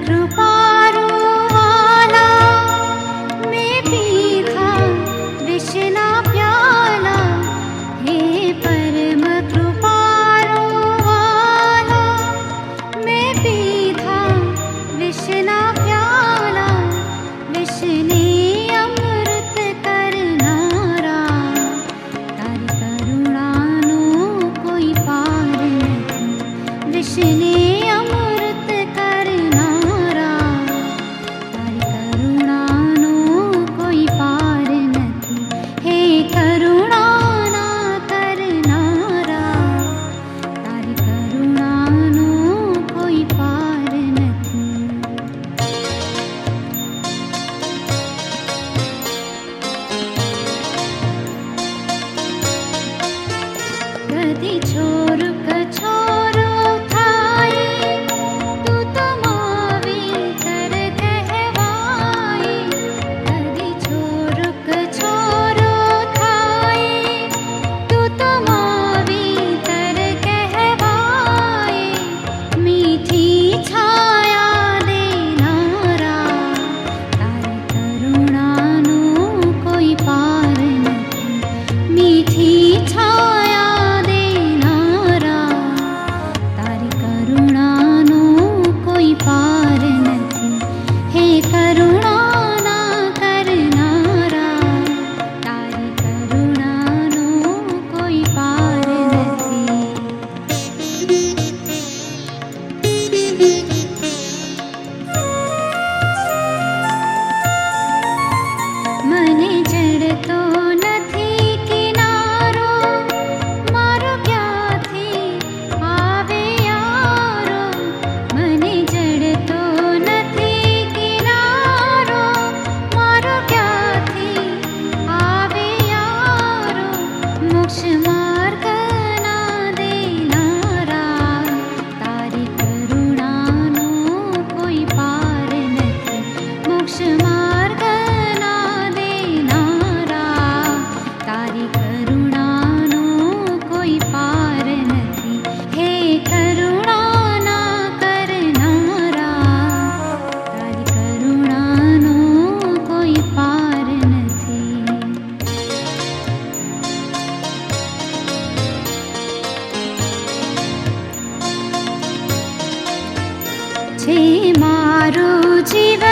कृपारू वाला, मैं पीता विष ना प्याला। हे परम कृपारू वाला, मैं पीता विष ना प्याला। विष ने अमृत करनारा, तारी करुणानो कोई पार नहीं। विष ने अमृत करनारा, तारी करुणानो कोई पार नहीं। हे करुणा ना करनारा, तारी करुणानो कोई पार नहीं। कदी छोरू कछोरो थाई, तू तो मावी कर कहवाई। कदी छोरू कछोरो थाई, तू तो मावी कर कहवाई। मीठी छाया देनारा, तारी करुणानो कोई पार नहीं। मीठी छाया देनारा, तारी करुणानो कोई पार नहीं। हे करुणा ना करनारा, तारी करुणानो कोई पार नहीं। મને જડતો નથી કિનારો, મારો ક્યાંથી આવે યારો। મને જડતો નથી કિનારો, મારો ક્યાંથી આવે યારો। મોક્ષ માર્ગ ના દેનારા, તારી કરુણાનો કોઈ પાર નથી। મોક્ષ માર્ગ ના દેનારા, તારી કરુણાનો કોઈ પાર નથી। હે કરુણા ના કરનારા, તારી કરુણાનો કોઈ પાર નથી। છે મારું જીવન